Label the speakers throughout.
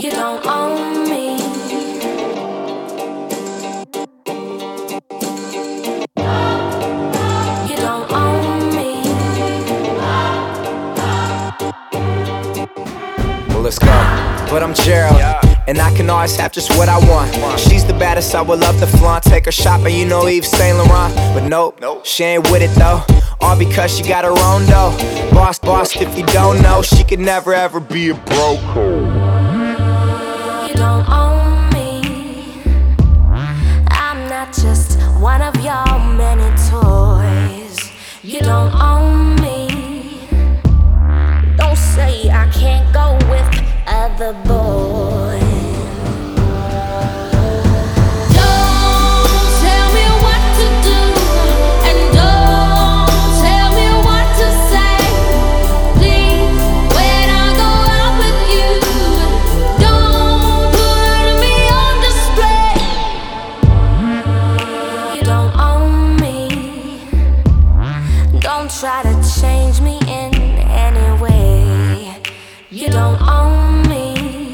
Speaker 1: You don't own me. You don't own me.
Speaker 2: Well, let's go. But I'm Gerald, and I can always have just what I want. She's the baddest, I would love to flaunt. Take her shopping, you know Yves Saint Laurent. But nope, she ain't with it though. All because she got her own dough. Boss, if you don't know, she could never ever be a broke.
Speaker 1: You don't own me. I'm not just one of your many toys. You don't own me. Don't say I can't go with other boys. Don't tell me what to do, and don't tell me what to say. Please, when I go out with you, don't put me on display. You don't own me. Don't try to change me in any way. You don't own me.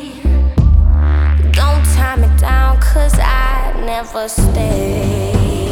Speaker 1: Don't tie me down, 'cause I never stay.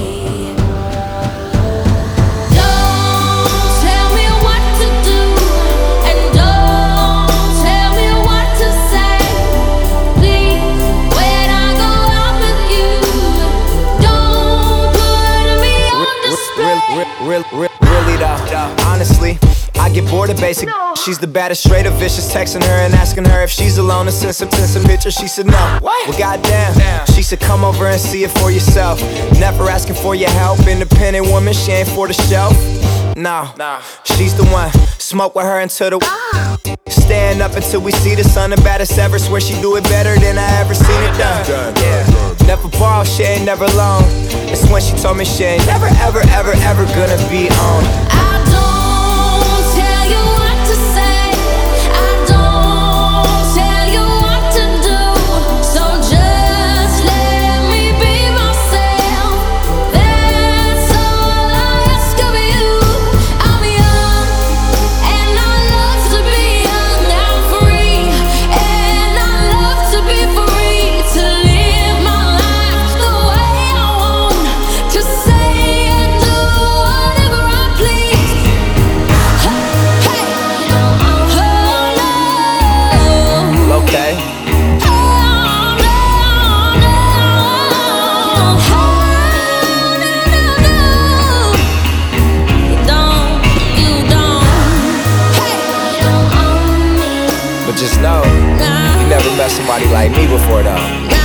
Speaker 1: Don't tell me what to do, and don't tell me what to say. Please, when I go out with you, don't put me on display.
Speaker 2: Really though, honestly, I get bored of basic. She's the baddest, straight up vicious. Texting her and asking her if she's alone and send some pictures. She said no. Well, goddamn. She said come over and see it for yourself. Never asking for your help. Independent woman, she ain't for the shelf. No, she's the one. Smoke with her until the stand up until we see the sun. The baddest ever. Swear she do it better than I ever seen it done. Yeah. Never borrow, she ain't never alone. It's when she told me she ain't never ever gonna be on.
Speaker 1: I don't tell you what to say. I don't tell you what to do. So just let me be myself. That's all I ask of you. I'm young and I love to be young. I'm free and I love to be free. To live my life the way I want. To say and do whatever I please. Hey, oh no.
Speaker 2: Okay.
Speaker 1: Oh no, no. You don't. Hey, you don't own me.
Speaker 2: But just know, you never met somebody like me before though.